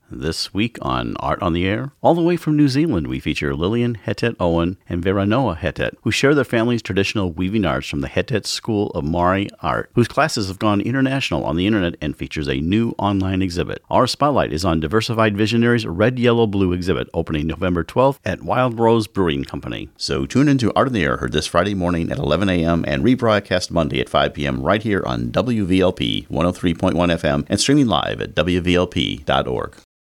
This week on Art on the Air, all the way from New Zealand, we feature Lillian Hetet Owen and Veranoa Hetet, who share their family's traditional weaving arts from the Hetet School of Maori Art, whose classes have gone international on the internet and features a new online exhibit. Our spotlight is on Diversified Visionaries' Red, Yellow, Blue exhibit, opening November 12th at Wild Rose Brewing Company. So tune into Art on the Air, heard this Friday morning at 11 a.m. and rebroadcast Monday at 5 p.m. right here on WVLP 103.1 FM and streaming live at WVLP.org.